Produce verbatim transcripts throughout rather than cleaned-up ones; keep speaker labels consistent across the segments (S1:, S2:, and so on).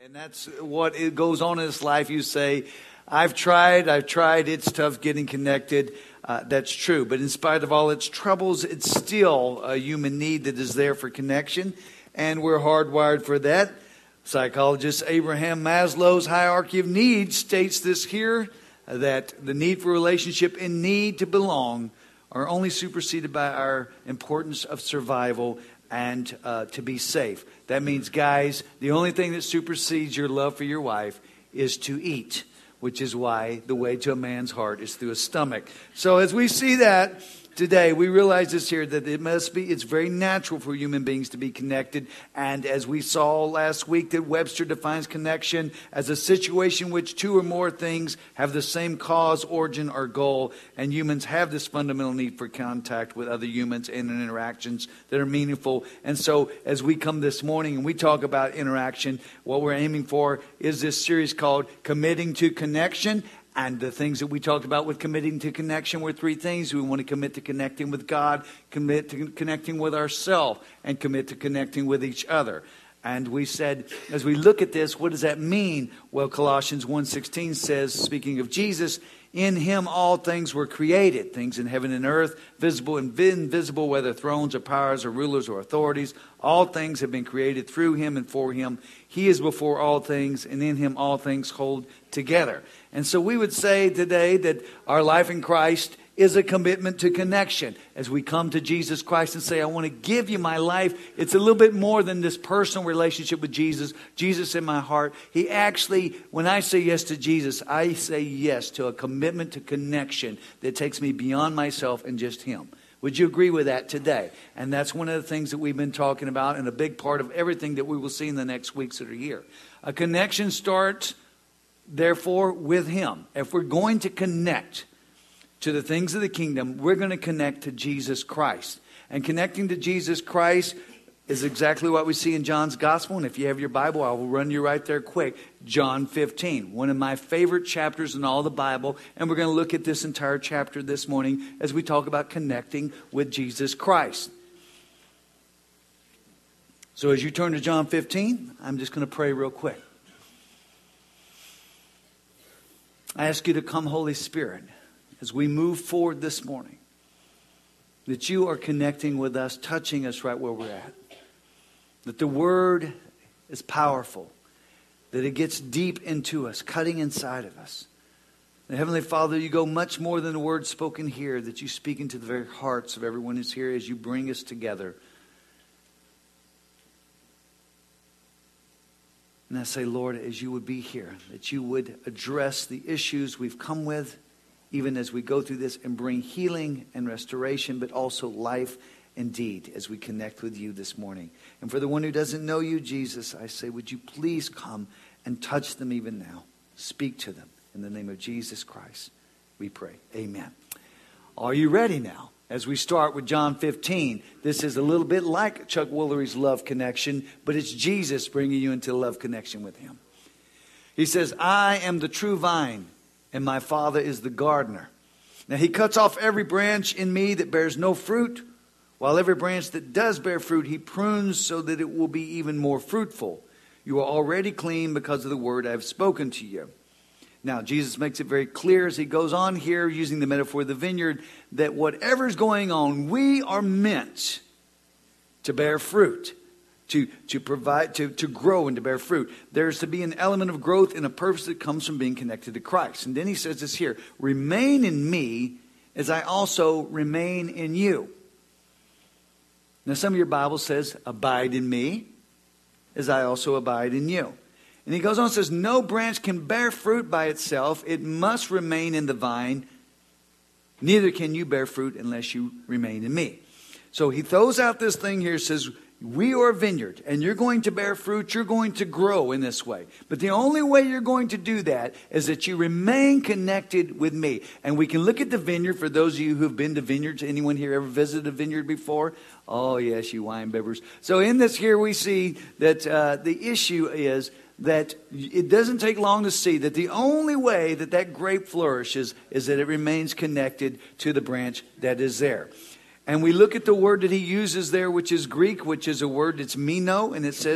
S1: And that's what it goes on in this life. You say, I've tried, I've tried, it's tough getting connected. Uh, that's true. But in spite of all its troubles, it's still a human need that is there for connection. And we're hardwired for that. Psychologist Abraham Maslow's hierarchy of needs states this here, that the need for relationship and need to belong are only superseded by our importance of survival and uh, to be safe. That means, guys, the only thing that supersedes your love for your wife is to eat, which is why the way to a man's heart is through his stomach. So as we see that today, we realize this here, that it must be, it's very natural for human beings to be connected. And as we saw last week, that Webster defines connection as a situation in which two or more things have the same cause, origin, or goal. And humans have this fundamental need for contact with other humans and in interactions that are meaningful. And so as we come this morning and we talk about interaction, what we're aiming for is this series called Committing to Connection. And the things that we talked about with committing to connection were three things. We want to commit to connecting with God, commit to connecting with ourselves, and commit to connecting with each other. And we said, as we look at this, what does that mean? Well, Colossians one sixteen says, speaking of Jesus, in him all things were created, things in heaven and earth, visible and invisible, whether thrones or powers or rulers or authorities. All things have been created through him and for him. He is before all things, and in him all things hold together. And so we would say today that our life in Christ is a commitment to connection. As we come to Jesus Christ and say, I want to give you my life, it's a little bit more than this personal relationship with Jesus. Jesus in my heart. He actually, when I say yes to Jesus, I say yes to a commitment to connection that takes me beyond myself and just him. Would you agree with that today? And that's one of the things that we've been talking about, and a big part of everything that we will see in the next weeks that are here. A connection starts, therefore, with him. If we're going to connect to the things of the kingdom, we're going to connect to Jesus Christ. And connecting to Jesus Christ is exactly what we see in John's gospel. And if you have your Bible, I will run you right there quick. John fifteen, one of my favorite chapters in all the Bible. And we're going to look at this entire chapter this morning as we talk about connecting with Jesus Christ. So as you turn to John fifteen, I'm just going to pray real quick. I ask you to come, Holy Spirit, as we move forward this morning, that you are connecting with us, touching us right where we're at. That the word is powerful, that it gets deep into us, cutting inside of us. And Heavenly Father, you go much more than the word spoken here, that you speak into the very hearts of everyone who's here as you bring us together. And I say, Lord, as you would be here, that you would address the issues we've come with, even as we go through this, and bring healing and restoration, but also life indeed as we connect with you this morning. And for the one who doesn't know you, Jesus, I say, would you please come and touch them even now? Speak to them. In the name of Jesus Christ, we pray. Amen. Are you ready now? As we start with John fifteen, this is a little bit like Chuck Woolery's love connection, but it's Jesus bringing you into love connection with him. He says, I am the true vine, and my Father is the gardener. Now he cuts off every branch in me that bears no fruit, while every branch that does bear fruit, he prunes so that it will be even more fruitful. You are already clean because of the word I have spoken to you. Now, Jesus makes it very clear as he goes on here, using the metaphor of the vineyard, that whatever's going on, we are meant to bear fruit, to, to provide, to, to grow and to bear fruit. There's to be an element of growth and a purpose that comes from being connected to Christ. And then he says this here, remain in me as I also remain in you. Now, some of your Bible says, abide in me as I also abide in you. And he goes on and says, no branch can bear fruit by itself. It must remain in the vine. Neither can you bear fruit unless you remain in me. So he throws out this thing here, says, we are a vineyard, and you're going to bear fruit. You're going to grow in this way. But the only way you're going to do that is that you remain connected with me. And we can look at the vineyard for those of you who've been to vineyards. Anyone here ever visited a vineyard before? Oh, yes, you wine bibbers. So in this here we see that uh, the issue is that it doesn't take long to see that the only way that that grape flourishes is that it remains connected to the branch that is there. And we look at the word that he uses there, which is Greek, which is a word that's meno, and it says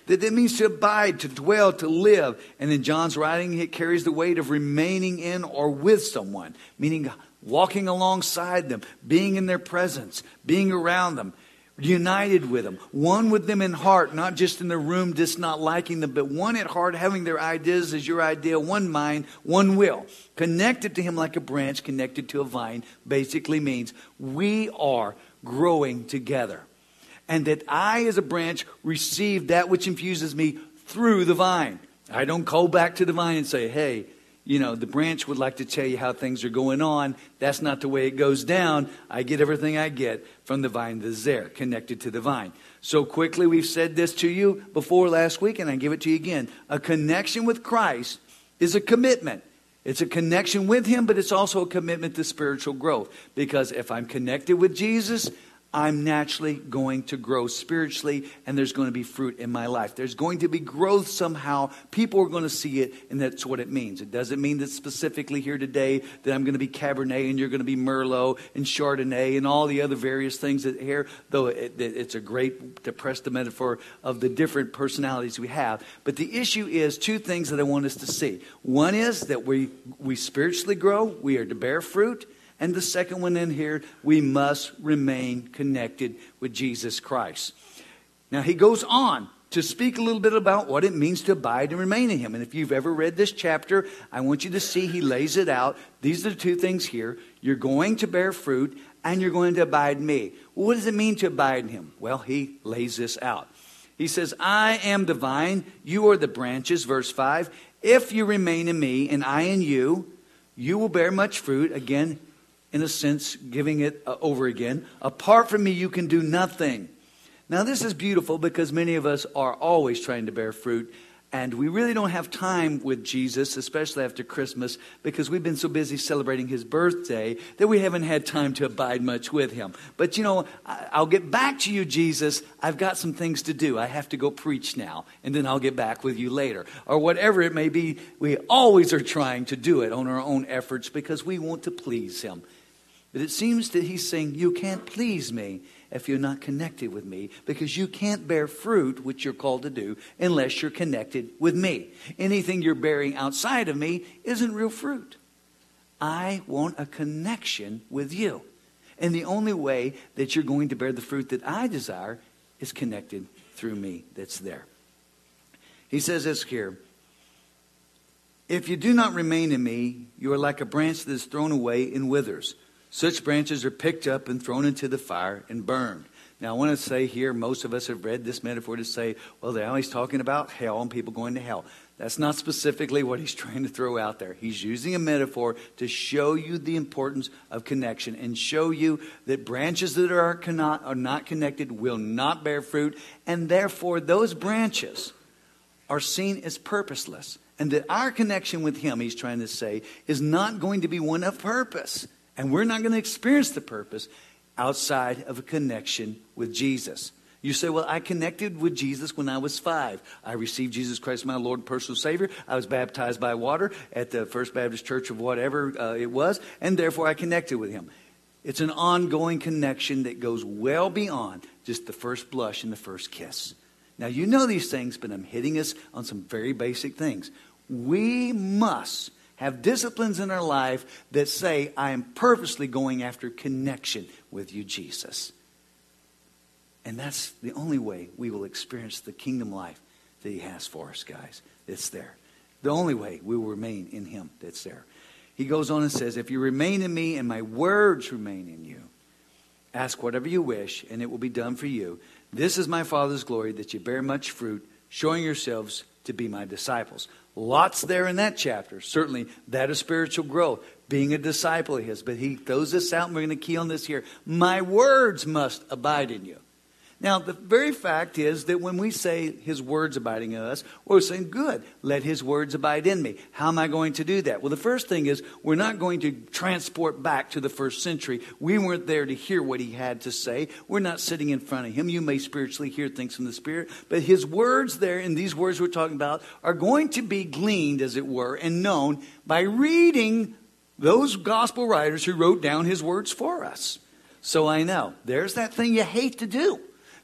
S1: That it means to abide, to dwell, to live. And in John's writing, it carries the weight of remaining in or with someone, meaning walking alongside them, being in their presence, being around them, united with them, one with them in heart, not just in the room, just not liking them, but one at heart, having their ideas as your idea, one mind, one will. Connected to him like a branch connected to a vine basically means we are growing together. And that I as a branch receive that which infuses me through the vine. I don't go back to the vine and say, hey, you know, the branch would like to tell you how things are going on. That's not the way it goes down. I get everything I get from the vine that's there, connected to the vine. So quickly, we've said this to you before last week, and I give it to you again. A connection with Christ is a commitment. It's a connection with him, but it's also a commitment to spiritual growth. Because if I'm connected with Jesus, I'm naturally going to grow spiritually, and there's going to be fruit in my life. There's going to be growth somehow. People are going to see it, and that's what it means. It doesn't mean that specifically here today that I'm going to be Cabernet and you're going to be Merlot and Chardonnay and all the other various things that here, though it, it's a great to press the metaphor of the different personalities we have. But the issue is two things that I want us to see. One is that we, we spiritually grow. We are to bear fruit. And the second one in here, we must remain connected with Jesus Christ. Now, he goes on to speak a little bit about what it means to abide and remain in him. And if you've ever read this chapter, I want you to see he lays it out. These are the two things here. You're going to bear fruit and you're going to abide in me. Well, what does it mean to abide in him? Well, he lays this out. He says, I am the vine, you are the branches, verse five. If you remain in me and I in you, you will bear much fruit. Again, in a sense, giving it uh, over again. Apart from me, you can do nothing. Now, this is beautiful because many of us are always trying to bear fruit. And we really don't have time with Jesus, especially after Christmas, because we've been so busy celebrating his birthday that we haven't had time to abide much with him. But, you know, I'll get back to you, Jesus. I've got some things to do. I have to go preach now, and then I'll get back with you later. Or whatever it may be, we always are trying to do it on our own efforts because we want to please him. But it seems that he's saying, you can't please me if you're not connected with me, because you can't bear fruit, which you're called to do, unless you're connected with me. Anything you're bearing outside of me isn't real fruit. I want a connection with you. And the only way that you're going to bear the fruit that I desire is connected through me that's there. He says this here. If you do not remain in me, you are like a branch that is thrown away and withers. Such branches are picked up and thrown into the fire and burned. Now, I want to say here, most of us have read this metaphor to say, well, they're always talking about hell and people going to hell. That's not specifically what he's trying to throw out there. He's using a metaphor to show you the importance of connection and show you that branches that are, cannot, are not connected will not bear fruit. And therefore, those branches are seen as purposeless. And that our connection with him, he's trying to say, is not going to be one of purpose. And we're not going to experience the purpose outside of a connection with Jesus. You say, well, I connected with Jesus when I was five. I received Jesus Christ, my Lord and personal Savior. I was baptized by water at the First Baptist Church of whatever uh, it was. And therefore, I connected with him. It's an ongoing connection that goes well beyond just the first blush and the first kiss. Now, you know these things, but I'm hitting us on some very basic things. We must have disciplines in our life that say, I am purposely going after connection with you, Jesus. And that's the only way we will experience the kingdom life that he has for us, guys. It's there. The only way we will remain in him that's there. He goes on and says, if you remain in me and my words remain in you, ask whatever you wish and it will be done for you. This is my Father's glory, that you bear much fruit, showing yourselves to be my disciples. Lots there in that chapter. Certainly that is spiritual growth, being a disciple of his. But he throws this out, and we're going to key on this here. My words must abide in you. Now, the very fact is that when we say his words abiding in us, we're saying, good, let his words abide in me. How am I going to do that? Well, the first thing is we're not going to transport back to the first century. We weren't there to hear what he had to say. We're not sitting in front of him. You may spiritually hear things from the Spirit, but his words there, and these words we're talking about, are going to be gleaned, as it were, and known by reading those gospel writers who wrote down his words for us. So I know, there's that thing you hate to do.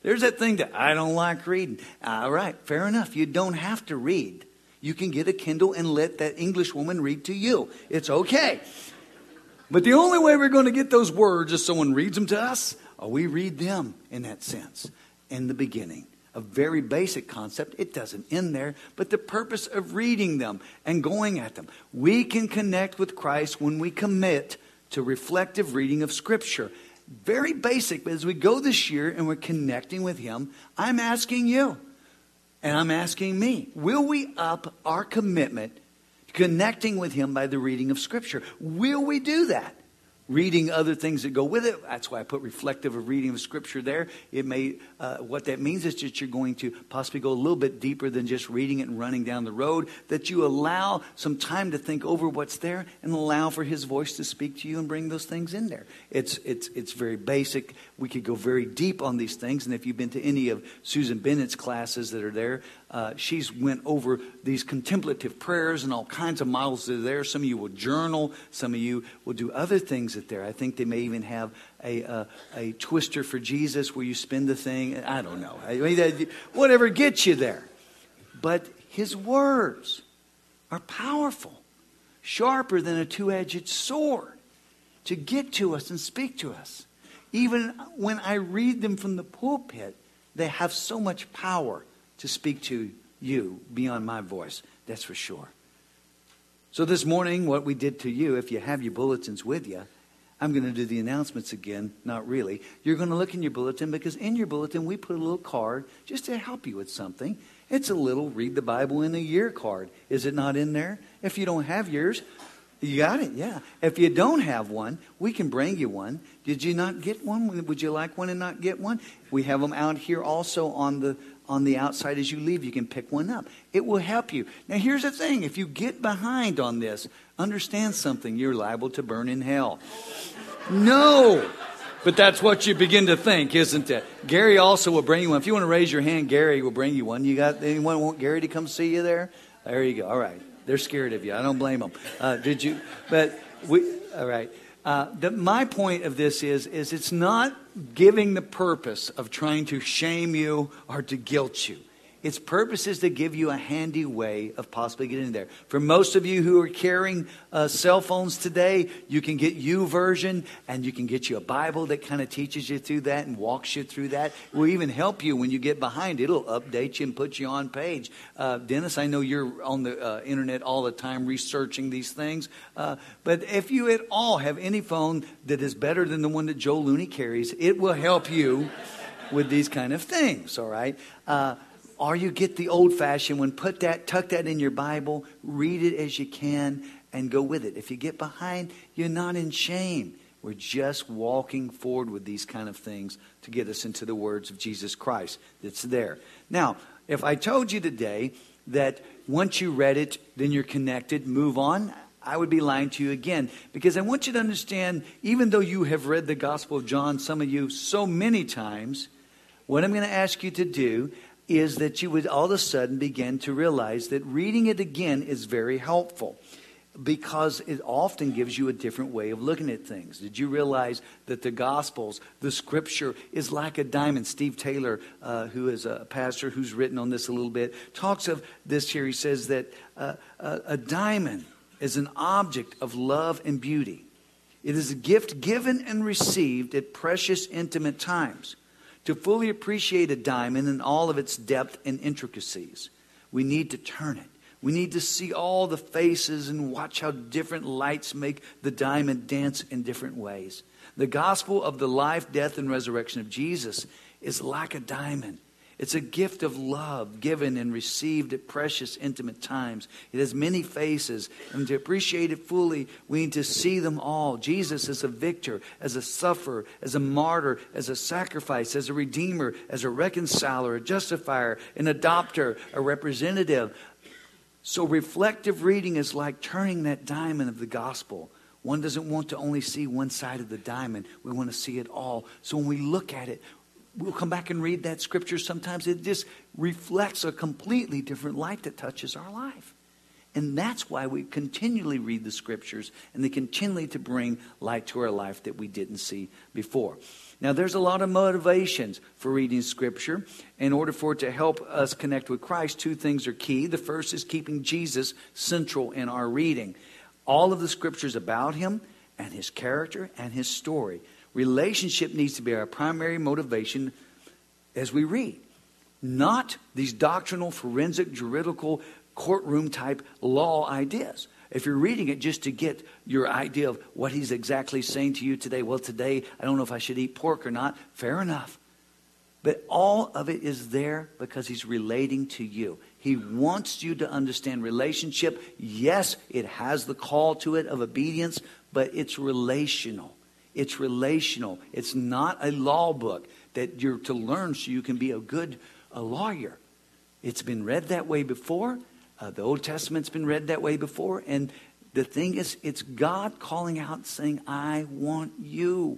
S1: There's that thing that I don't like reading. All right, fair enough. You don't have to read. You can get a Kindle and let that English woman read to you. It's okay. But the only way we're going to get those words is someone reads them to us, or we read them in that sense. In the beginning, a very basic concept. It doesn't end there, but the purpose of reading them and going at them. We can connect with Christ when we commit to reflective reading of Scripture. Very basic, but as we go this year and we're connecting with Him, I'm asking you, and I'm asking me, will we up our commitment to connecting with Him by the reading of Scripture? Will we do that? Reading other things that go with it. That's why I put reflective of reading of Scripture there. It may, uh, what that means is that you're going to possibly go a little bit deeper than just reading it and running down the road. That you allow some time to think over what's there and allow for His voice to speak to you and bring those things in there. It's it's it's very basic. We could go very deep on these things. And if you've been to any of Susan Bennett's classes that are there, uh, she's went over these contemplative prayers and all kinds of models that are there. Some of you will journal. Some of you will do other things it there. I think they may even have a, a a twister for Jesus where you spin the thing. I don't know. I mean, whatever gets you there. But His words are powerful, sharper than a two-edged sword to get to us and speak to us. Even when I read them from the pulpit, they have so much power to speak to you beyond my voice. That's for sure. So this morning, what we did to you, if you have your bulletins with you, I'm going to do the announcements again. Not really. You're going to look in your bulletin because in your bulletin we put a little card just to help you with something. It's a little read the Bible in a year card. Is it not in there? If you don't have yours, you got it, yeah. If you don't have one, we can bring you one. Did you not get one? Would you like one and not get one? We have them out here also on the on the outside as you leave. You can pick one up. It will help you. Now, here's the thing. If you get behind on this, understand something. You're liable to burn in hell. No. But that's what you begin to think, isn't it? Gary also will bring you one. If you want to raise your hand, Gary will bring you one. You got anyone want Gary to come see you there? There you go. All right. They're scared of you. I don't blame them. Uh, did you? But we. All right. Uh, the, my point of this is, is it's not giving the purpose of trying to shame you or to guilt you. Its purpose is to give you a handy way of possibly getting there. For most of you who are carrying uh, cell phones today, you can get YouVersion, and you can get you a Bible that kind of teaches you through that and walks you through that. It will even help you when you get behind. It'll update you and put you on page. Uh, Dennis, I know you're on the uh, internet all the time researching these things. Uh, but if you at all have any phone that is better than the one that Joe Looney carries, it will help you with these kind of things, all right? Uh Or you get the old-fashioned one, put that, tuck that in your Bible, read it as you can, and go with it. If you get behind, you're not in shame. We're just walking forward with these kind of things to get us into the words of Jesus Christ that's there. Now, if I told you today that once you read it, then you're connected, move on, I would be lying to you again. Because I want you to understand, even though you have read the Gospel of John, some of you, so many times, what I'm going to ask you to do is that you would all of a sudden begin to realize that reading it again is very helpful because it often gives you a different way of looking at things. Did you realize that the Gospels, the Scripture, is like a diamond? Steve Taylor, uh, who is a pastor who's written on this a little bit, talks of this here. He says that uh, a, a diamond is an object of love and beauty. It is a gift given and received at precious, intimate times. To fully appreciate a diamond in all of its depth and intricacies, we need to turn it. We need to see all the faces and watch how different lights make the diamond dance in different ways. The gospel of the life, death, and resurrection of Jesus is like a diamond. It's a gift of love given and received at precious, intimate times. It has many faces, and to appreciate it fully, we need to see them all. Jesus as a victor, as a sufferer, as a martyr, as a sacrifice, as a redeemer, as a reconciler, a justifier, an adopter, a representative. So reflective reading is like turning that diamond of the gospel. One doesn't want to only see one side of the diamond. We want to see it all. So when we look at it, we'll come back and read that scripture. Sometimes it just reflects a completely different light that touches our life. And that's why we continually read the Scriptures, and they continually to bring light to our life that we didn't see before. Now, there's a lot of motivations for reading Scripture. In order for it to help us connect with Christ, two things are key. The first is keeping Jesus central in our reading. All of the Scriptures about Him and His character and His story. Relationship needs to be our primary motivation as we read. Not these doctrinal, forensic, juridical, courtroom type law ideas. If you're reading it just to get your idea of what he's exactly saying to you today, well, today I don't know if I should eat pork or not, fair enough. But all of it is there because he's relating to you. He wants you to understand relationship. Yes, it has the call to it of obedience, but it's relational. It's relational. It's not a law book that you're to learn so you can be a good a lawyer. It's been read that way before. Uh, the Old Testament's been read that way before. And the thing is, it's God calling out saying, I want you.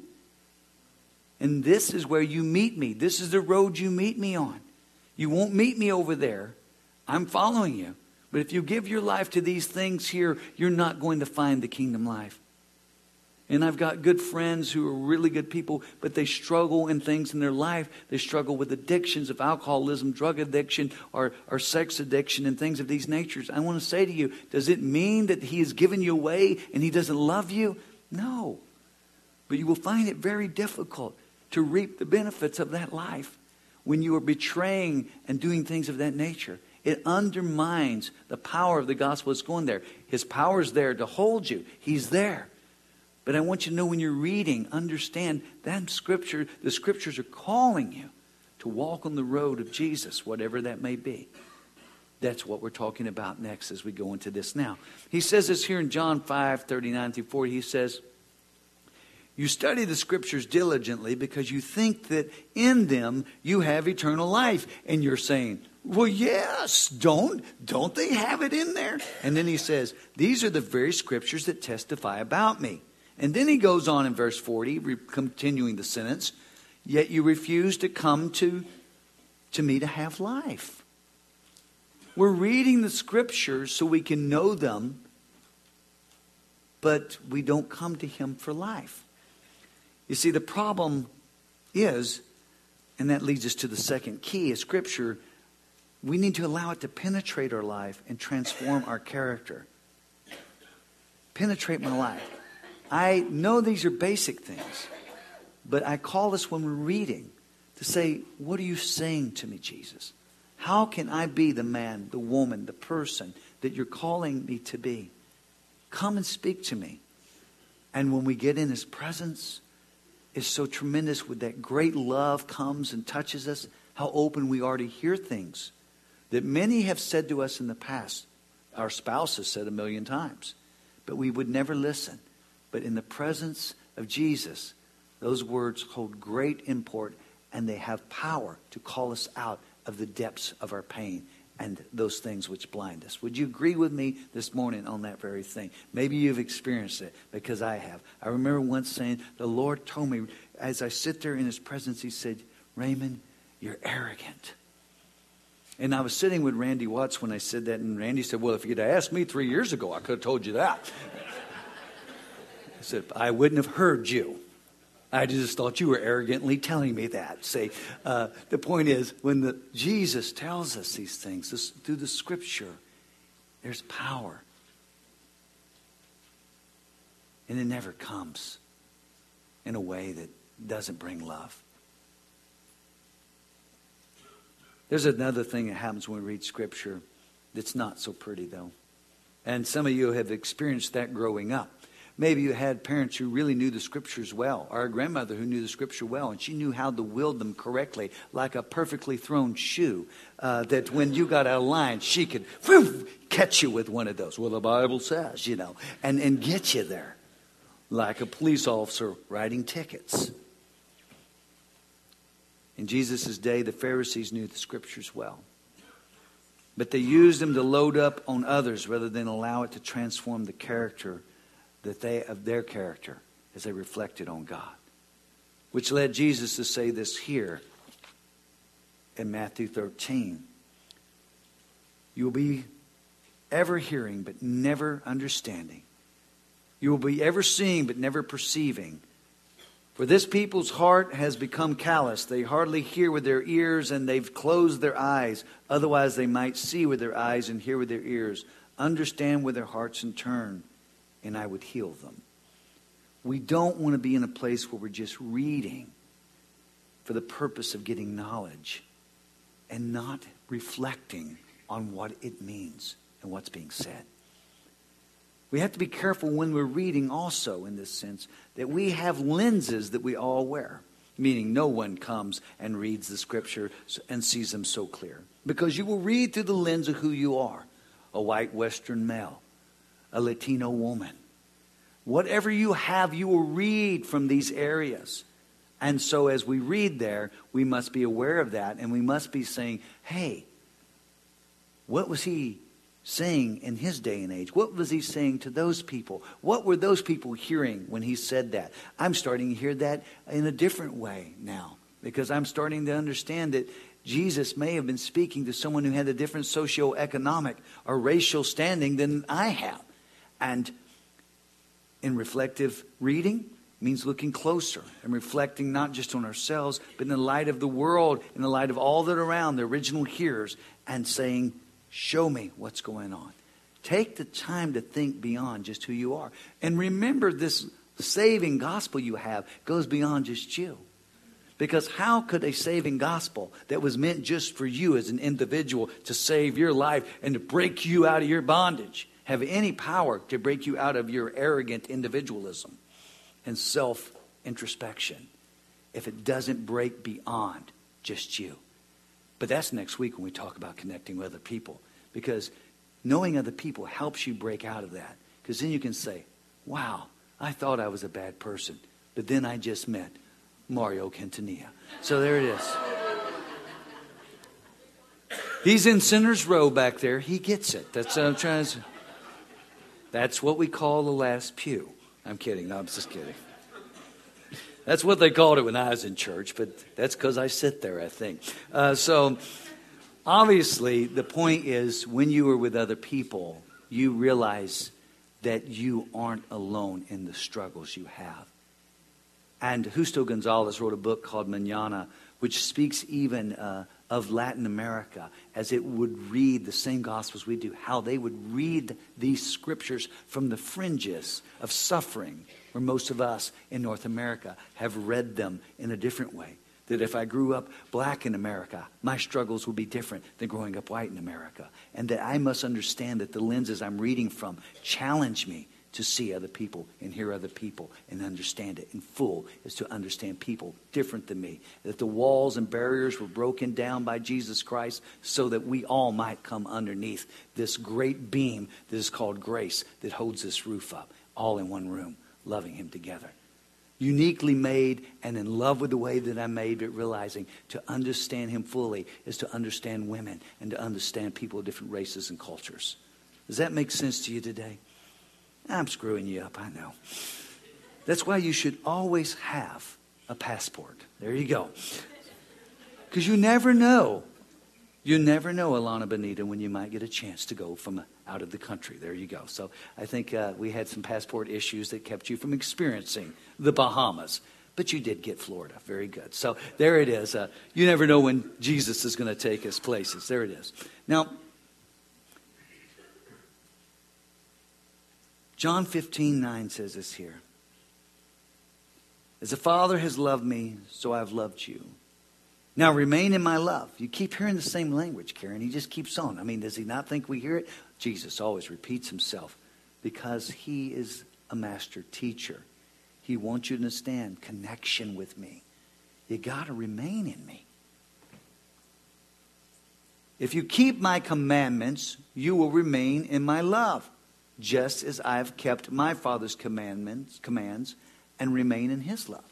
S1: And this is where you meet me. This is the road you meet me on. You won't meet me over there. I'm following you. But if you give your life to these things here, you're not going to find the kingdom life. And I've got good friends who are really good people, but they struggle in things in their life. They struggle with addictions of alcoholism, drug addiction, or, or sex addiction, and things of these natures. I want to say to you, does it mean that he has given you away and he doesn't love you? No. But you will find it very difficult to reap the benefits of that life when you are betraying and doing things of that nature. It undermines the power of the gospel that's going there. His power is there to hold you. He's there. But I want you to know when you're reading, understand that Scripture, the Scriptures are calling you to walk on the road of Jesus, whatever that may be. That's what we're talking about next as we go into this now. He says this here in John five, thirty-nine through forty. He says, you study the Scriptures diligently because you think that in them you have eternal life. And you're saying, well, yes, don't, don't they have it in there? And then he says, these are the very Scriptures that testify about me. And then he goes on in verse forty, re- continuing the sentence, yet you refuse to come to, to me to have life. We're reading the Scriptures so we can know them, but we don't come to him for life. You see, the problem is, and that leads us to the second key of Scripture, we need to allow it to penetrate our life and transform our character. Penetrate my life. I know these are basic things, but I call this when we're reading to say, what are you saying to me, Jesus? How can I be the man, the woman, the person that you're calling me to be? Come and speak to me. And when we get in his presence, it's so tremendous with that great love comes and touches us, how open we are to hear things that many have said to us in the past. Our spouse has said a million times, but we would never listen. But in the presence of Jesus, those words hold great import, and they have power to call us out of the depths of our pain and those things which blind us. Would you agree with me this morning on that very thing? Maybe you've experienced it, because I have. I remember once saying, the Lord told me, as I sit there in his presence, he said, Raymond, you're arrogant. And I was sitting with Randy Watts when I said that, and Randy said, well, if you'd asked me three years ago, I could have told you that. I said, I wouldn't have heard you. I just thought you were arrogantly telling me that. Say, uh, the point is, when the, Jesus tells us these things this, through the Scripture, there's power. And it never comes in a way that doesn't bring love. There's another thing that happens when we read Scripture that's not so pretty, though. And some of you have experienced that growing up. Maybe you had parents who really knew the Scriptures well, or a grandmother who knew the Scripture well, and she knew how to wield them correctly, like a perfectly thrown shoe, uh, that when you got out of line, she could whew, catch you with one of those. Well, the Bible says, you know, and, and get you there, like a police officer writing tickets. In Jesus' day, the Pharisees knew the Scriptures well. But they used them to load up on others rather than allow it to transform the character that they of their character as they reflected on God. Which led Jesus to say this here in Matthew thirteen. You will be ever hearing but never understanding. You will be ever seeing but never perceiving. For this people's heart has become callous. They hardly hear with their ears, and they've closed their eyes. Otherwise they might see with their eyes and hear with their ears, understand with their hearts and turn, and I would heal them. We don't want to be in a place where we're just reading for the purpose of getting knowledge and not reflecting on what it means and what's being said. We have to be careful when we're reading also, in this sense, that we have lenses that we all wear. Meaning no one comes and reads the Scripture and sees them so clear. Because you will read through the lens of who you are. A white Western male. A Latino woman. Whatever you have, you will read from these areas. And so as we read there, we must be aware of that. And we must be saying, hey, what was he saying in his day and age? What was he saying to those people? What were those people hearing when he said that? I'm starting to hear that in a different way now, because I'm starting to understand that Jesus may have been speaking to someone who had a different socioeconomic or racial standing than I have. And in reflective reading means looking closer and reflecting not just on ourselves, but in the light of the world, in the light of all that are around, the original hearers, and saying, show me what's going on. Take the time to think beyond just who you are. And remember, this saving gospel you have goes beyond just you. Because how could a saving gospel that was meant just for you as an individual to save your life and to break you out of your bondage have any power to break you out of your arrogant individualism and self-introspection if it doesn't break beyond just you? But that's next week when we talk about connecting with other people. Because knowing other people helps you break out of that. Because then you can say, wow, I thought I was a bad person. But then I just met Mario Quintanilla. So there it is. He's in Sinner's Row back there. He gets it. That's what I'm trying to say. That's what we call the last pew. I'm kidding. No, I'm just kidding. That's what they called it when I was in church, but that's because I sit there, I think. Uh, so, obviously, the point is, when you are with other people, you realize that you aren't alone in the struggles you have. And Justo Gonzalez wrote a book called Mañana, which speaks even uh, of Latin America as it would read the same gospels we do, how they would read these scriptures from the fringes of suffering, where most of us in North America have read them in a different way. That if I grew up black in America, my struggles would be different than growing up white in America. And that I must understand that the lenses I'm reading from challenge me to see other people and hear other people and understand it in full, is to understand people different than me. That the walls and barriers were broken down by Jesus Christ so that we all might come underneath this great beam that is called grace that holds this roof up, all in one room, loving him together. Uniquely made and in love with the way that I'm made, but realizing to understand him fully is to understand women and to understand people of different races and cultures. Does that make sense to you today? I'm screwing you up, I know. That's why you should always have a passport. There you go. Because you never know. You never know, Alana Benita, when you might get a chance to go from out of the country. There you go. So I think uh, we had some passport issues that kept you from experiencing the Bahamas. But you did get Florida. Very good. So there it is. Uh, you never know when Jesus is going to take us places. There it is. Now, John fifteen nine says this here. As the Father has loved me, so I have loved you. Now remain in my love. You keep hearing the same language, Karen. He just keeps on. I mean, does he not think we hear it? Jesus always repeats himself because he is a master teacher. He wants you to understand connection with me. You got to remain in me. If you keep my commandments, you will remain in my love, just as I have kept my Father's commandments, commands and remain in his love.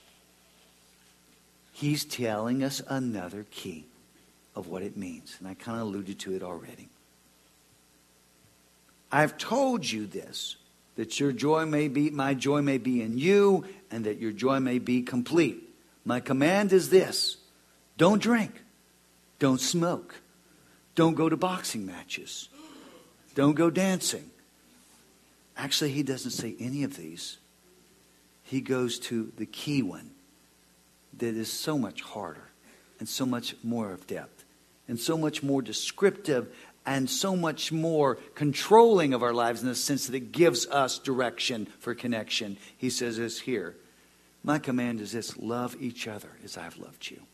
S1: He's telling us another key of what it means. And I kind of alluded to it already. I've told you this, that your joy may be, my joy may be in you, and that your joy may be complete. My command is this: don't drink, don't smoke, don't go to boxing matches, Don't go dancing. Actually, he doesn't say any of these. He goes to the key one that is so much harder and so much more of depth and so much more descriptive and so much more controlling of our lives in the sense that it gives us direction for connection. He says this here. My command is this: love each other as I have loved you.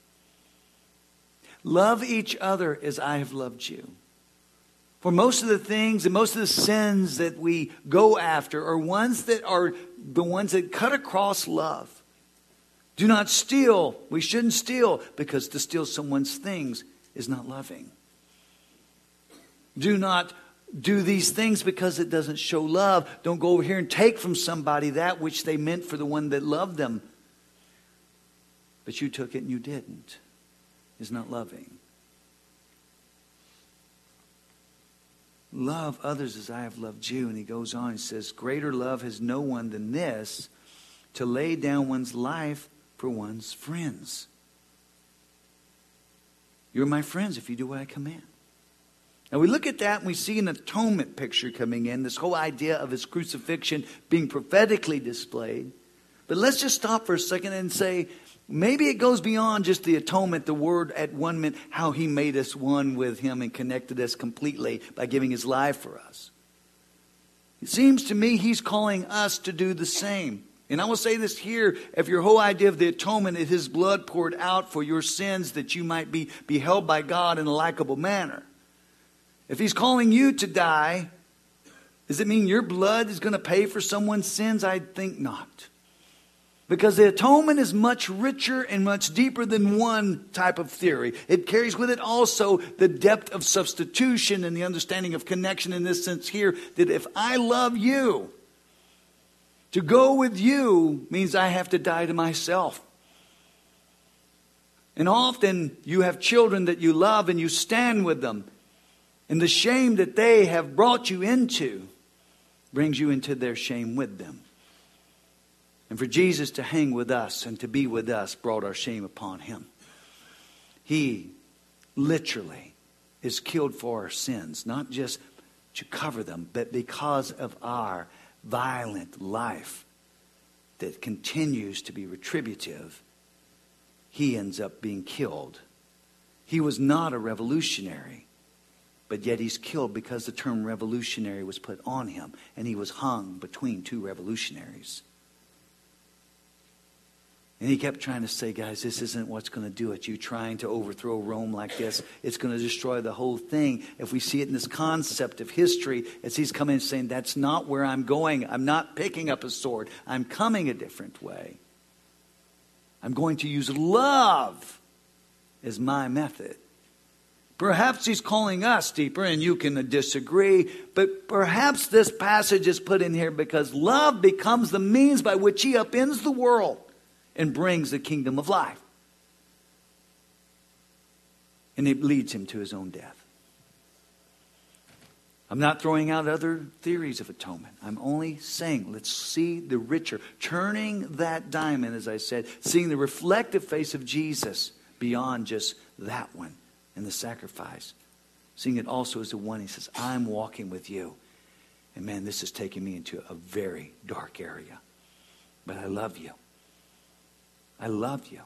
S1: Love each other as I have loved you. For most of the things and most of the sins that we go after are ones that are the ones that cut across love. Do not steal. We shouldn't steal, because to steal someone's things is not loving. Do not do these things because it doesn't show love. Don't go over here and take from somebody that which they meant for the one that loved them. But you took it and you didn't. Is not loving. Love others as I have loved you. And he goes on, he says, greater love has no one than this, to lay down one's life for one's friends. You're my friends if you do what I command. Now we look at that and we see an atonement picture coming in. This whole idea of his crucifixion being prophetically displayed. But let's just stop for a second and say, maybe it goes beyond just the atonement. The word at one meant how he made us one with him and connected us completely by giving his life for us. It seems to me he's calling us to do the same. And I will say this here, if your whole idea of the atonement is his blood poured out for your sins that you might be beheld by God in a likable manner. If he's calling you to die, does it mean your blood is going to pay for someone's sins? I think not. Because the atonement is much richer and much deeper than one type of theory. It carries with it also the depth of substitution and the understanding of connection in this sense here, that if I love you, to go with you means I have to die to myself. And often you have children that you love and you stand with them. And the shame that they have brought you into brings you into their shame with them. And for Jesus to hang with us and to be with us brought our shame upon him. He literally is killed for our sins, not just to cover them, but because of our violent life that continues to be retributive, he ends up being killed. He was not a revolutionary, but yet he's killed because the term revolutionary was put on him, and he was hung between two revolutionaries. And he kept trying to say, guys, this isn't what's going to do it. You trying to overthrow Rome like this, it's going to destroy the whole thing. If we see it in this concept of history, as he's coming and saying, that's not where I'm going. I'm not picking up a sword. I'm coming a different way. I'm going to use love as my method. Perhaps he's calling us deeper, and you can disagree, but perhaps this passage is put in here because love becomes the means by which he upends the world and brings the kingdom of life. And it leads him to his own death. I'm not throwing out other theories of atonement. I'm only saying, let's see the richer. Turning that diamond, as I said, seeing the reflective face of Jesus beyond just that one and the sacrifice. Seeing it also as the one, he says, I'm walking with you. And man, this is taking me into a very dark area. But I love you. I love you,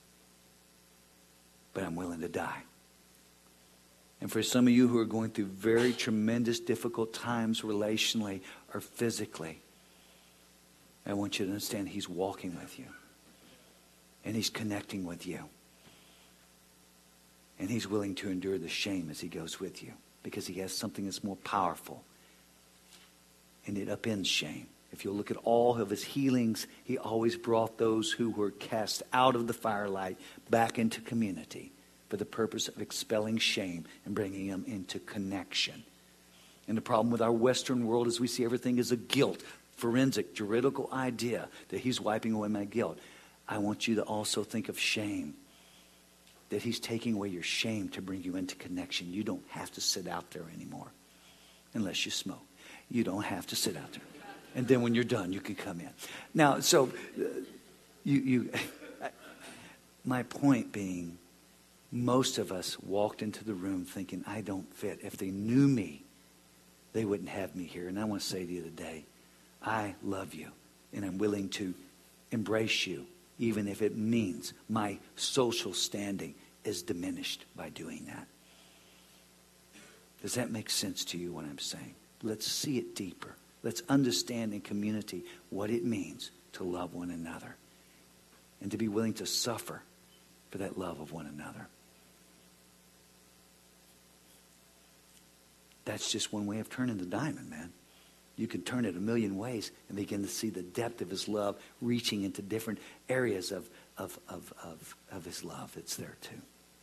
S1: but I'm willing to die. And for some of you who are going through very tremendous, difficult times relationally or physically, I want you to understand he's walking with you. And he's connecting with you. And he's willing to endure the shame as he goes with you, because he has something that's more powerful. And it upends shame. If you'll look at all of his healings, he always brought those who were cast out of the firelight back into community for the purpose of expelling shame and bringing them into connection. And the problem with our Western world is we see everything as a guilt, forensic, juridical idea that he's wiping away my guilt. I want you to also think of shame, that he's taking away your shame to bring you into connection. You don't have to sit out there anymore unless you smoke. You don't have to sit out there. And then when you're done, you can come in. Now, so, uh, you, you, my point being, most of us walked into the room thinking, I don't fit. If they knew me, they wouldn't have me here. And I want to say to you today, I love you, and I'm willing to embrace you, even if it means my social standing is diminished by doing that. Does that make sense to you, what I'm saying? Let's see it deeper. Let's understand in community what it means to love one another and to be willing to suffer for that love of one another. That's just one way of turning the diamond, man. You can turn it a million ways and begin to see the depth of his love reaching into different areas of, of, of, of, of his love that's there too.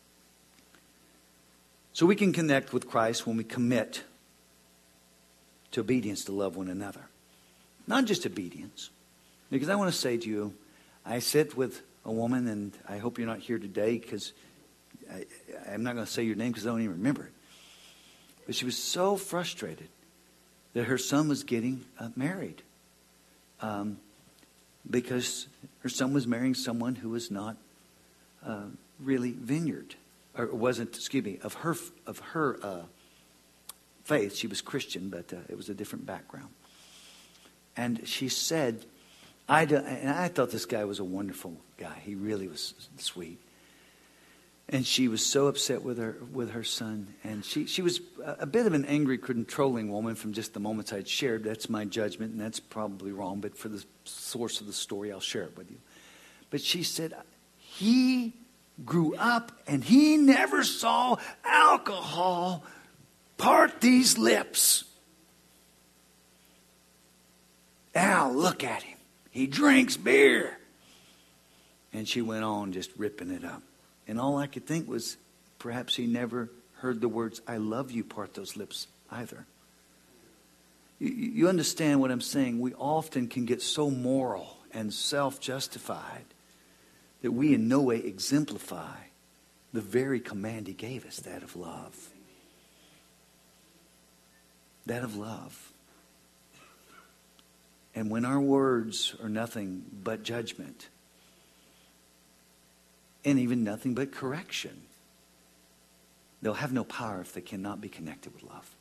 S1: So we can connect with Christ when we commit to obedience to love one another. Not just obedience. Because I want to say to you, I sit with a woman, and I hope you're not here today because I, I'm not going to say your name because I don't even remember it. But she was so frustrated that her son was getting uh, married. Um, because her son was marrying someone who was not uh, really vineyard. Or wasn't, excuse me, of her, of her uh, faith. She was Christian, but uh, it was a different background. And she said, I do, and I thought this guy was a wonderful guy. He really was sweet. And she was so upset with her with her son. And she, she was a bit of an angry, controlling woman from just the moments I'd shared. That's my judgment, and that's probably wrong. But for the source of the story, I'll share it with you. But she said, he grew up and he never saw alcohol part these lips. Now look at him. He drinks beer. And she went on just ripping it up. And all I could think was, perhaps he never heard the words, I love you, part those lips either. You, you understand what I'm saying? We often can get so moral and self-justified that we in no way exemplify the very command he gave us, that of love. That of love. And when our words are nothing but judgment, and even nothing but correction, they'll have no power if they cannot be connected with love.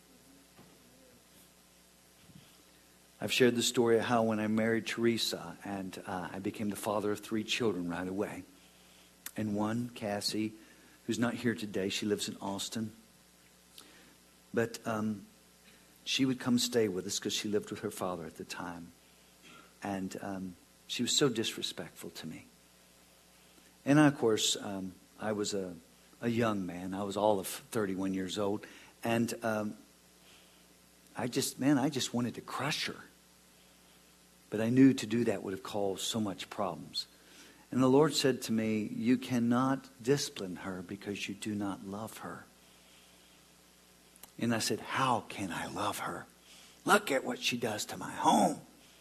S1: I've shared the story of how when I married Teresa and uh, I became the father of three children right away. And one, Cassie, who's not here today, she lives in Austin. But um, she would come stay with us because she lived with her father at the time. And um, she was so disrespectful to me. And of course, um, I was a, a young man. I was all of thirty-one years old. And um, I just, man, I just wanted to crush her. But I knew to do that would have caused so much problems. And the Lord said to me, you cannot discipline her because you do not love her. And I said, how can I love her? Look at what she does to my home.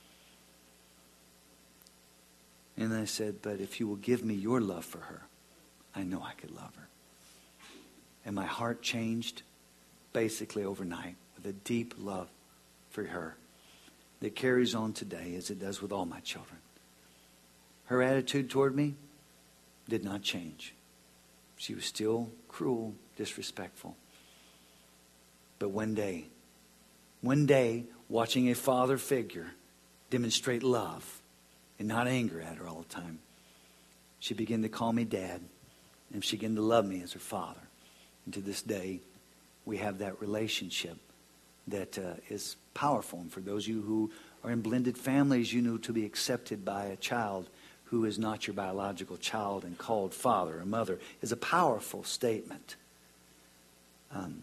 S1: And I said, but if you will give me your love for her, I know I could love her. And my heart changed basically overnight with a deep love for her that carries on today as it does with all my children. Her attitude toward me did not change. She was still cruel, disrespectful. But one day, one day, watching a father figure demonstrate love and not anger at her all the time, she began to call me Dad, and she began to love me as her father. And to this day, we have that relationship that uh, is powerful. And for those of you who are in blended families, you know to be accepted by a child who is not your biological child and called father or mother is a powerful statement. Um,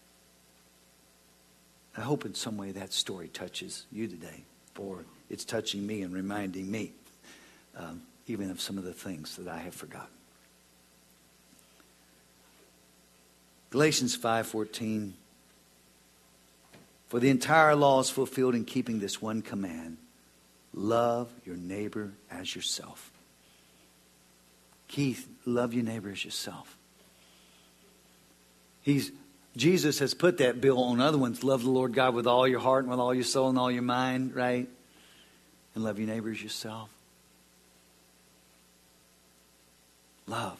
S1: I hope in some way that story touches you today, for it's touching me and reminding me um, even of some of the things that I have forgotten. Galatians five fourteen. For the entire law is fulfilled in keeping this one command. Love your neighbor as yourself. Keith, love your neighbor as yourself. He's, Jesus has put that bill on other ones. Love the Lord God with all your heart and with all your soul and all your mind, right? And love your neighbor as yourself. Love.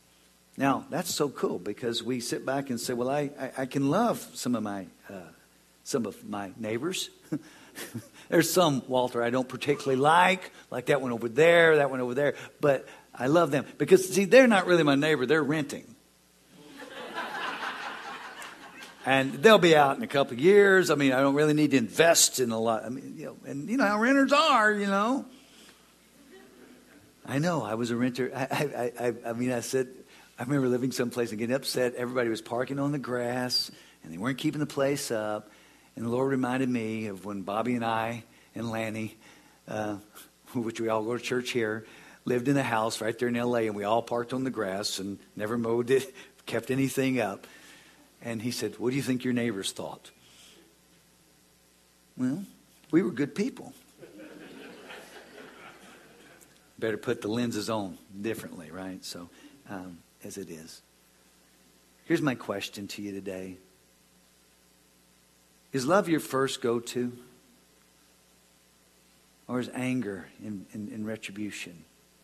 S1: Now, that's so cool because we sit back and say, well, I, I, I can love some of my uh, some of my neighbors. There's some, Walter, I don't particularly like, like that one over there, that one over there. But I love them because, see, they're not really my neighbor. They're renting. And they'll be out in a couple of years. I mean, I don't really need to invest in a lot. I mean, you know, and you know how renters are, you know. I know. I was a renter. I, I, I, I mean, I said, I remember living someplace and getting upset. Everybody was parking on the grass, and they weren't keeping the place up. And the Lord reminded me of when Bobby and I and Lanny, uh, which we all go to church here, lived in a house right there in L A, and we all parked on the grass and never mowed it, kept anything up. And he said, what do you think your neighbors thought? Well, we were good people. Better put the lenses on differently, right? So, um, as it is. Here's my question to you today. Is love your first go-to? Or is anger in, in, in retribution?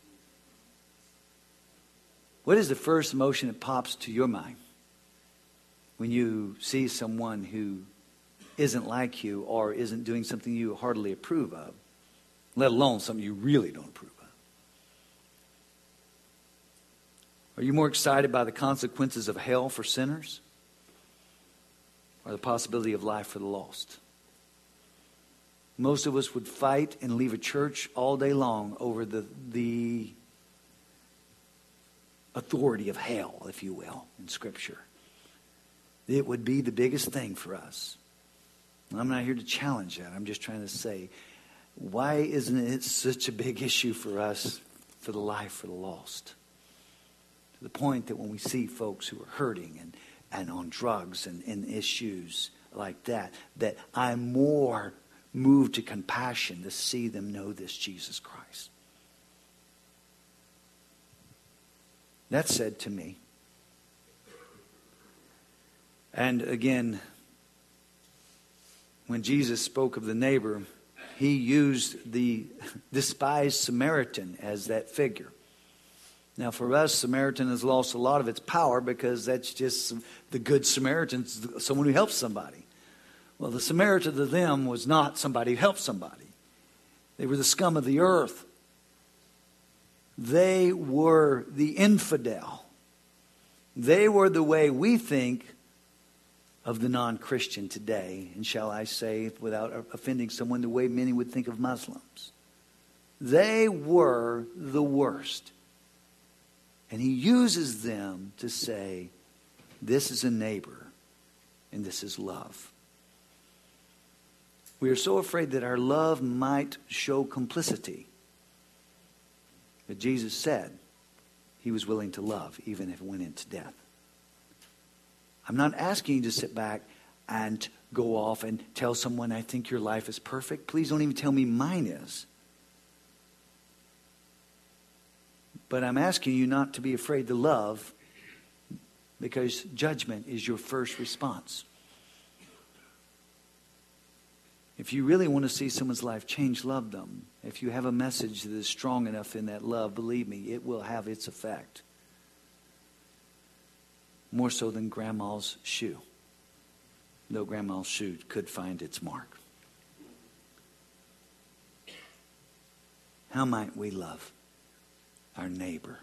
S1: What is the first emotion that pops to your mind when you see someone who isn't like you or isn't doing something you heartily approve of, let alone something you really don't approve of? Are you more excited by the consequences of hell for sinners or the possibility of life for the lost? Most of us would fight and leave a church all day long over the, the authority of hell, if you will, in Scripture. It would be the biggest thing for us. I'm not here to challenge that. I'm just trying to say, why isn't it such a big issue for us for the life for the lost? To the point that when we see folks who are hurting and, and on drugs and, and issues like that, that I'm more moved to compassion to see them know this Jesus Christ. That said to me. And again, when Jesus spoke of the neighbor, he used the despised Samaritan as that figure. Now for us, Samaritan has lost a lot of its power because that's just the good Samaritan, someone who helps somebody. Well, the Samaritan to them was not somebody who helped somebody. They were the scum of the earth. They were the infidel. They were the way we think of the non-Christian today, and shall I say, without offending someone, the way many would think of Muslims. They were the worst. And he uses them to say, this is a neighbor, and this is love. We are so afraid that our love might show complicity. But Jesus said he was willing to love, even if it went into death. I'm not asking you to sit back and go off and tell someone, I think your life is perfect. Please don't even tell me mine is. But I'm asking you not to be afraid to love, because judgment is your first response. If you really want to see someone's life change, love them. If you have a message that is strong enough in that love, believe me, it will have its effect. More so than grandma's shoe. Though grandma's shoe could find its mark. How might we love our neighbor?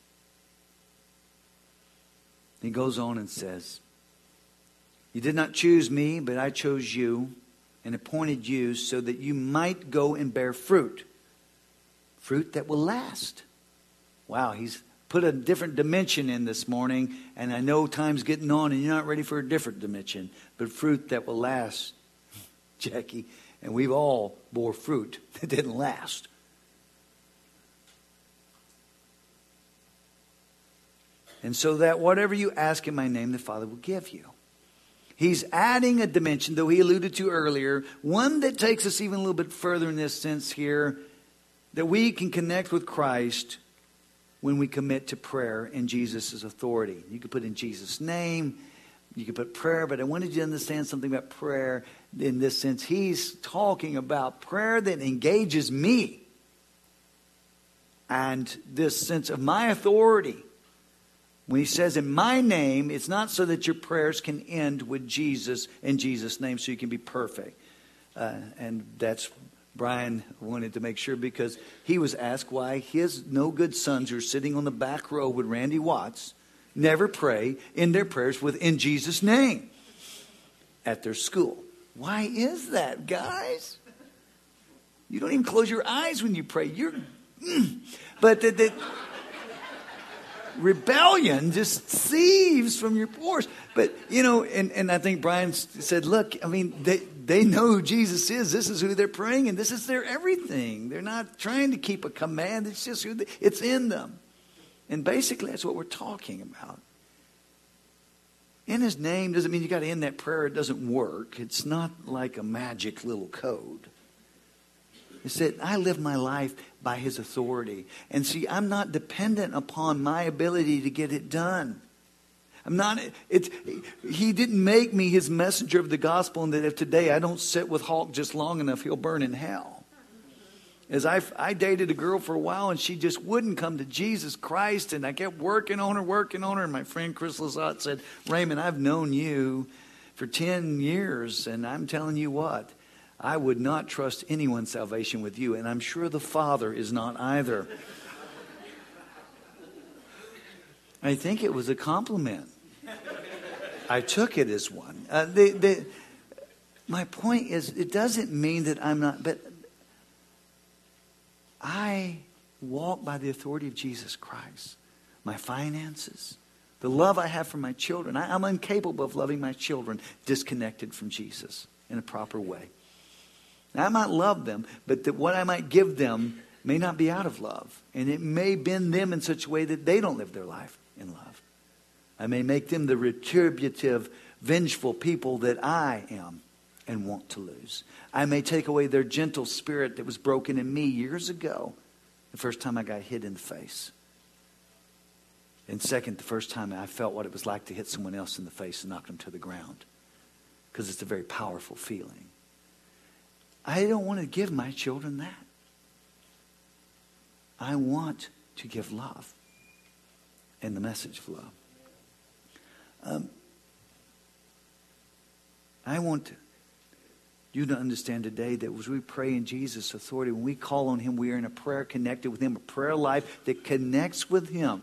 S1: He goes on and says, you did not choose me, but I chose you and appointed you so that you might go and bear fruit. Fruit that will last. Wow, he's put a different dimension in this morning, and I know time's getting on and you're not ready for a different dimension, but fruit that will last, Jackie, and we've all bore fruit that didn't last. And so that whatever you ask in my name, the Father will give you. He's adding a dimension, though he alluded to earlier, one that takes us even a little bit further in this sense here, that we can connect with Christ when we commit to prayer in Jesus' authority. You could put in Jesus' name, you could put prayer, but I wanted you to understand something about prayer in this sense. He's talking about prayer that engages me. And this sense of my authority When he says in my name, it's not so that your prayers can end with Jesus in Jesus' name so you can be perfect. Uh, and that's Brian wanted to make sure, because he was asked why his no good sons who are sitting on the back row with Randy Watts never pray in their prayers with in Jesus' name at their school. Why is that, guys? You don't even close your eyes when you pray. You're, mm. But the, the rebellion just seethes from your pores. But, you know, and, and I think Brian said, look, I mean, they, they know who Jesus is. This is who they're praying, and this is their everything. They're not trying to keep a command. It's just who they, it's in them. And basically, that's what we're talking about. In his name doesn't mean you got to end that prayer. It doesn't work. It's not like a magic little code. It said, I live my life by his authority. And see, I'm not dependent upon my ability to get it done. I'm not, it's, he didn't make me his messenger of the gospel, and that if today I don't sit with Hulk just long enough, he'll burn in hell. As I, I dated a girl for a while, and she just wouldn't come to Jesus Christ, and I kept working on her, working on her, and my friend Chris Lazat said, Raymond, I've known you for ten years, and I'm telling you what, I would not trust anyone's salvation with you, and I'm sure the Father is not either. I think it was a compliment. I took it as one. Uh, the, the, my point is, it doesn't mean that I'm not, but I walk by the authority of Jesus Christ. My finances, the love I have for my children. I, I'm incapable of loving my children disconnected from Jesus in a proper way. Now, I might love them, but that what I might give them may not be out of love. And it may bend them in such a way that they don't live their life in love. I may make them the retributive, vengeful people that I am and want to lose. I may take away their gentle spirit that was broken in me years ago, the first time I got hit in the face. And second, the first time I felt what it was like to hit someone else in the face and knock them to the ground. Because it's a very powerful feeling. I don't want to give my children that. I want to give love and the message of love. Um, I want you to understand today that as we pray in Jesus' authority, when we call on him, we are in a prayer connected with him, a prayer life that connects with him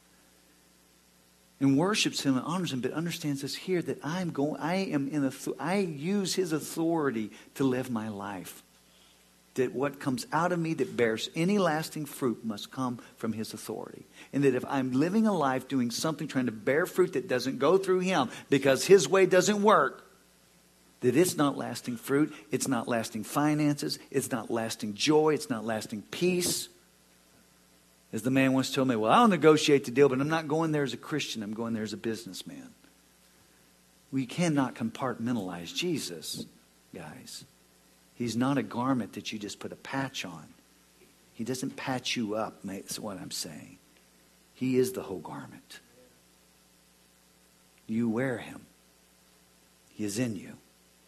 S1: and worships him and honors him, but understands this here, that I'm going, I am in a, I use his authority to live my life. That what comes out of me that bears any lasting fruit must come from his authority. And that if I'm living a life doing something, trying to bear fruit that doesn't go through him because his way doesn't work, that it's not lasting fruit, it's not lasting finances, it's not lasting joy, it's not lasting peace. As the man once told me, well, I'll negotiate the deal, but I'm not going there as a Christian, I'm going there as a businessman. We cannot compartmentalize Jesus, guys. He's not a garment that you just put a patch on. He doesn't patch you up, that's what I'm saying. He is the whole garment. You wear him. He is in you.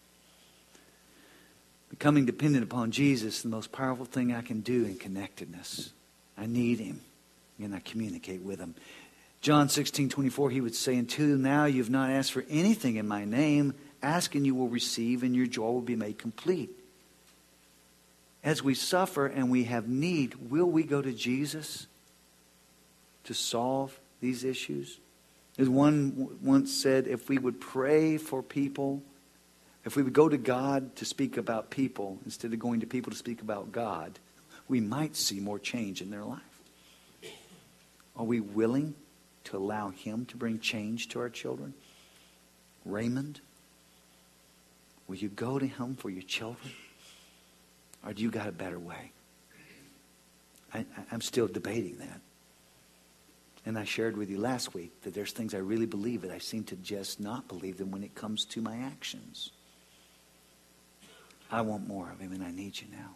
S1: Becoming dependent upon Jesus is the most powerful thing I can do in connectedness. I need him, and I communicate with him. John sixteen twenty-four, he would say, until now you've not asked for anything in my name. Ask and you will receive, and your joy will be made complete. As we suffer and we have need, will we go to Jesus to solve these issues? As one once said, if we would pray for people, if we would go to God to speak about people instead of going to people to speak about God, we might see more change in their life. Are we willing to allow him to bring change to our children? Raymond, will you go to him for your children? Or do you got a better way? I, I'm still debating that. And I shared with you last week that there's things I really believe that I seem to just not believe them when it comes to my actions. I want more of him, and I need you now.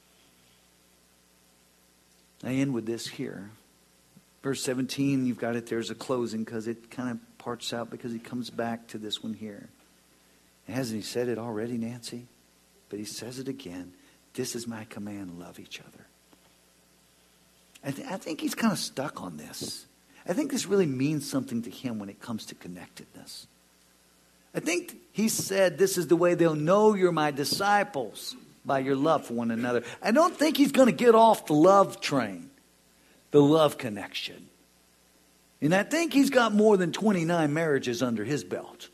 S1: I end with this here. Verse seventeen, you've got it there as a closing because it kind of parts out because he comes back to this one here. Hasn't he said it already, Nancy? But he says it again. This is my command, love each other. I, th- I think he's kind of stuck on this. I think this really means something to him when it comes to connectedness. I think he said this is the way they'll know you're my disciples, by your love for one another. I don't think he's going to get off the love train, the love connection. And I think he's got more than twenty-nine marriages under his belt.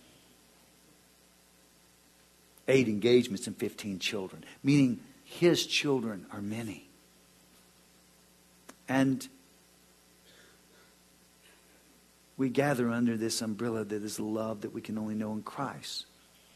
S1: Eight engagements and fifteen children, meaning his children are many. And we gather under this umbrella that is the love that we can only know in Christ.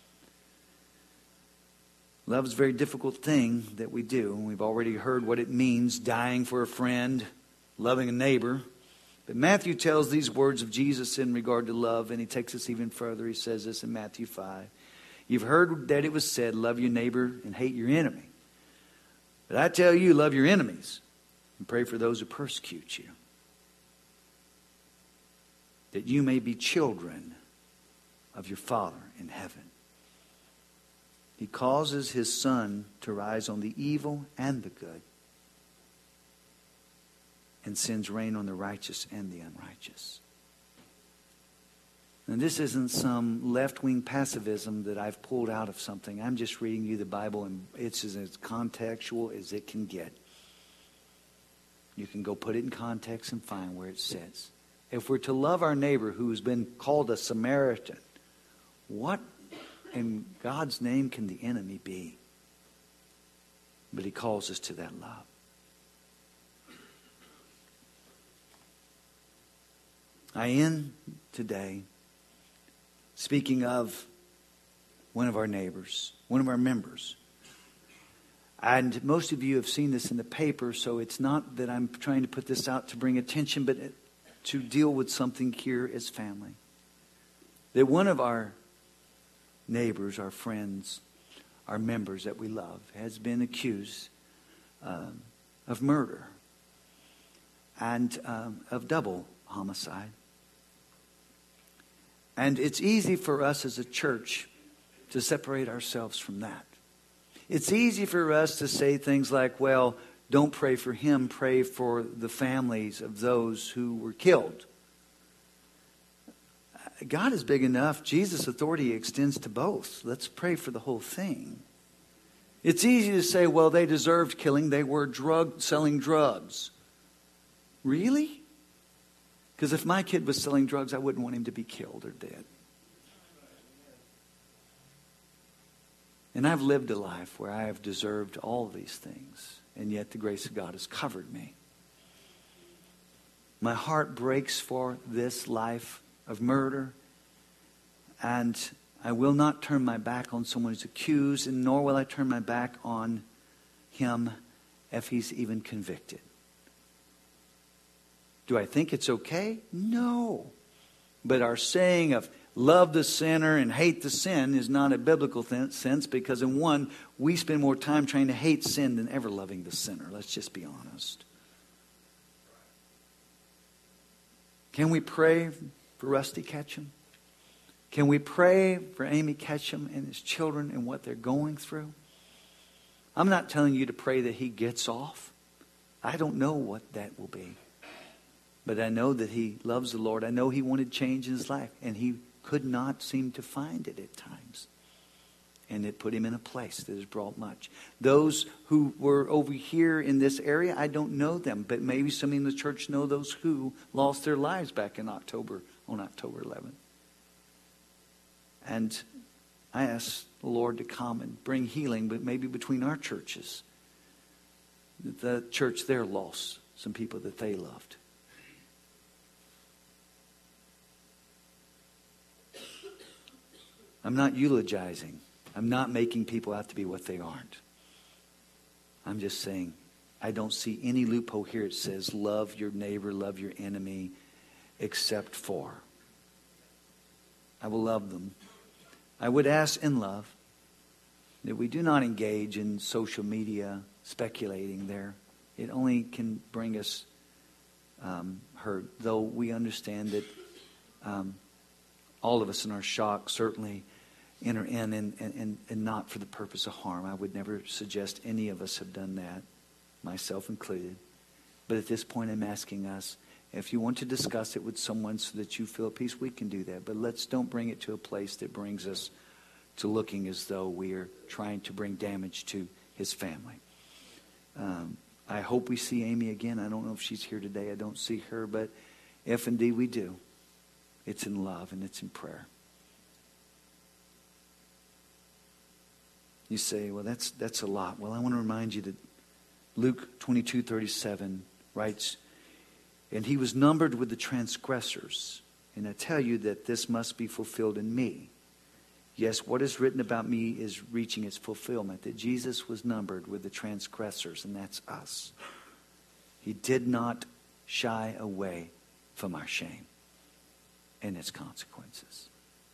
S1: Love is a very difficult thing that we do. We've already heard what it means, dying for a friend, loving a neighbor. But Matthew tells these words of Jesus in regard to love, and he takes us even further. He says this in Matthew five. You've heard that it was said, love your neighbor and hate your enemy. But I tell you, love your enemies and pray for those who persecute you, that you may be children of your Father in heaven. He causes his sun to rise on the evil and the good, and sends rain on the righteous and the unrighteous. And this isn't some left-wing pacifism that I've pulled out of something. I'm just reading you the Bible, and it's as contextual as it can get. You can go put it in context and find where it says. If we're to love our neighbor who has been called a Samaritan, what in God's name can the enemy be? But he calls us to that love. I end today speaking of one of our neighbors, one of our members. And most of you have seen this in the paper, so it's not that I'm trying to put this out to bring attention, but to deal with something here as family. That one of our neighbors, our friends, our members that we love, has been accused um, of murder and um, of double homicide. And it's easy for us as a church to separate ourselves from that. It's easy for us to say things like, well, don't pray for him, pray for the families of those who were killed. God is big enough. Jesus' authority extends to both. Let's pray for the whole thing. It's easy to say, well, they deserved killing. They were drug selling drugs. Really? Because if my kid was selling drugs, I wouldn't want him to be killed or dead. And I've lived a life where I have deserved all of these things, and yet the grace of God has covered me. My heart breaks for this life of murder, and I will not turn my back on someone who's accused, and nor will I turn my back on him if he's even convicted. Do I think it's okay? No. But our saying of love the sinner and hate the sin is not a biblical th- sense, because in one, we spend more time trying to hate sin than ever loving the sinner. Let's just be honest. Can we pray for Rusty Ketchum? Can we pray for Amy Ketchum and his children and what they're going through? I'm not telling you to pray that he gets off. I don't know what that will be. But I know that he loves the Lord. I know he wanted change in his life, and he could not seem to find it at times. And it put him in a place that has brought much. Those who were over here in this area, I don't know them, but maybe some in the church know those who lost their lives back in October, on October eleventh. And I ask the Lord to come and bring healing, but maybe between our churches. The church there lost some people that they loved. I'm not eulogizing. I'm not making people out to be what they aren't. I'm just saying, I don't see any loophole here. It says, love your neighbor, love your enemy, except for. I will love them. I would ask in love that we do not engage in social media speculating there. It only can bring us um, hurt, though we understand that um, all of us in our shock certainly enter in and, and, and not for the purpose of harm. I would never suggest any of us have done that, myself included. But at this point I'm asking us, If you want to discuss it with someone so that you feel at peace, we can do that. But let's don't bring it to a place that brings us to looking as though we are trying to bring damage to his family. Um, I hope we see Amy again. I don't know if she's here today. I don't see her. But if indeed we do, it's in love and it's in prayer. You say, well, that's that's a lot. Well, I want to remind you that Luke twenty-two thirty-seven writes, and he was numbered with the transgressors. And I tell you that this must be fulfilled in me. Yes, what is written about me is reaching its fulfillment, that Jesus was numbered with the transgressors, and that's us. He did not shy away from our shame and its consequences,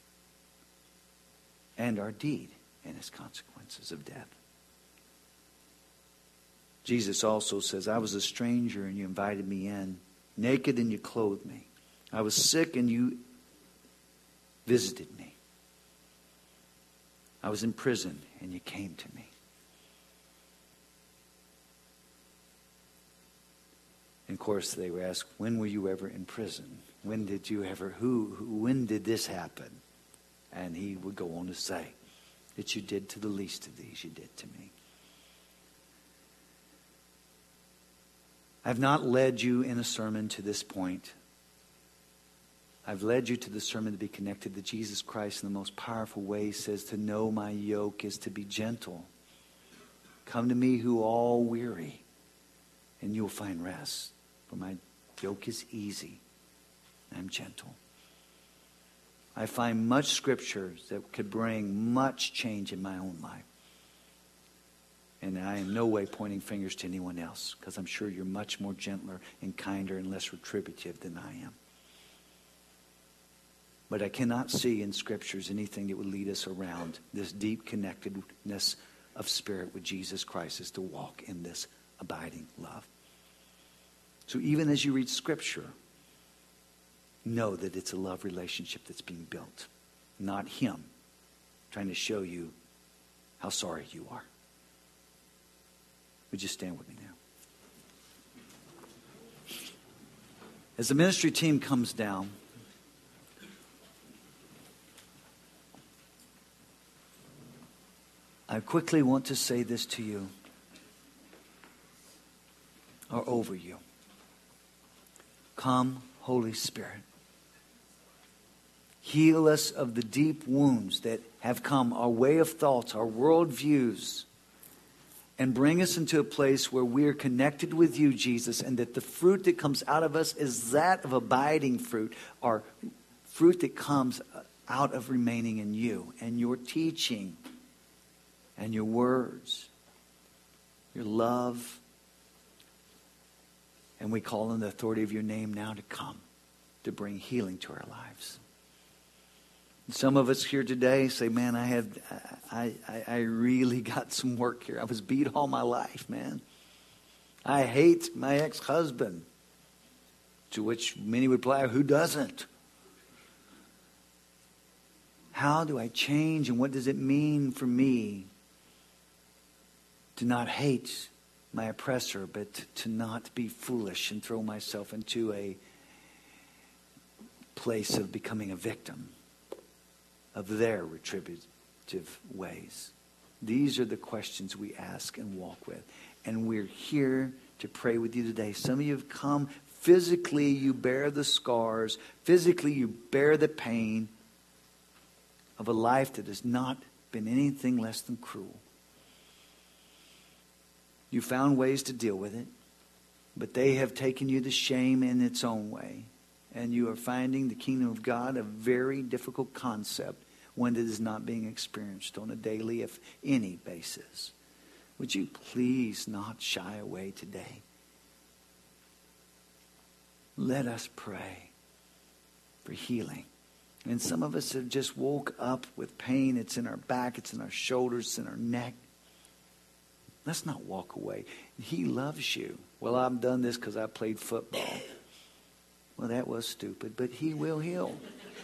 S1: and our deed and its consequences of death. Jesus also says, I was a stranger and you invited me in, naked and you clothed me. I was sick and you visited me. I was in prison and you came to me. And of course they were asked, when were you ever in prison? When did you ever, who, who when did this happen? And he would go on to say, that you did to the least of these, you did to me. I've not led you in a sermon to this point. I've led you to the sermon to be connected to Jesus Christ in the most powerful way. He says, to know my yoke is to be gentle. Come to me who are all weary, and you'll find rest. For my yoke is easy, and I'm gentle. I find much scriptures that could bring much change in my own life. And I am no way pointing fingers to anyone else, because I'm sure you're much more gentler and kinder and less retributive than I am. But I cannot see in scriptures anything that would lead us around this deep connectedness of spirit with Jesus Christ, is to walk in this abiding love. So even as you read scripture, know that it's a love relationship that's being built, not him trying to show you how sorry you are. Would you stand with me now? As the ministry team comes down, I quickly want to say this to you, or over you. Come, Holy Spirit. Heal us of the deep wounds that have come, our way of thoughts, our worldviews, and bring us into a place where we are connected with you, Jesus, and that the fruit that comes out of us is that of abiding fruit, or fruit that comes out of remaining in you and your teaching and your words, your love. And we call on the authority of your name now to come, to bring healing to our lives. Some of us here today say, man, I have, I, I, I really got some work here. I was beat all my life, man. I hate my ex-husband. To which many would reply, who doesn't? How do I change, and what does it mean for me to not hate my oppressor, but to not be foolish and throw myself into a place of becoming a victim of their retributive ways? These are the questions we ask and walk with. And we're here to pray with you today. Some of you have come physically, you bear the scars. Physically, you bear the pain of a life that has not been anything less than cruel. You found ways to deal with it, but they have taken you to shame in its own way. And you are finding the kingdom of God a very difficult concept, one that is not being experienced on a daily, if any, basis. Would you please not shy away today? Let us pray for healing. And some of us have just woke up with pain. It's in our back, it's in our shoulders, it's in our neck. Let's not walk away. He loves you. Well, I've done this because I played football. Well, that was stupid, but he will heal.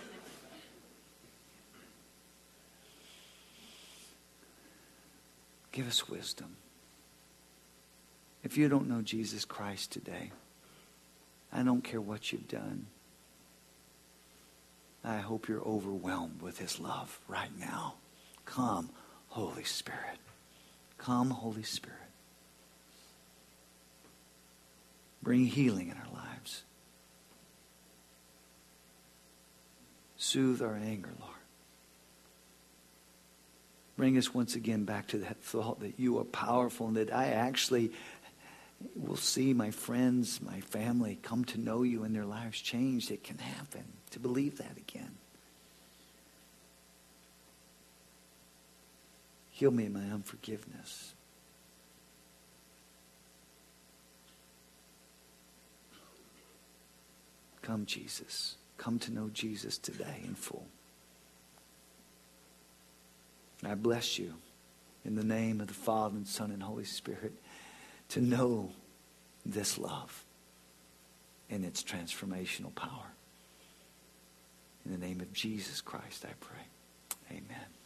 S1: Give us wisdom. If you don't know Jesus Christ today, I don't care what you've done. I hope you're overwhelmed with his love right now. Come, Holy Spirit. Come, Holy Spirit. Bring healing in our lives. Soothe our anger, Lord. Bring us once again back to that thought that you are powerful and that I actually will see my friends, my family come to know you and their lives changed. It can happen. To believe that again. Heal me in my unforgiveness. Come, Jesus. Come to know Jesus today in full. I bless you in the name of the Father and Son and Holy Spirit to know this love and its transformational power. In the name of Jesus Christ, I pray. Amen.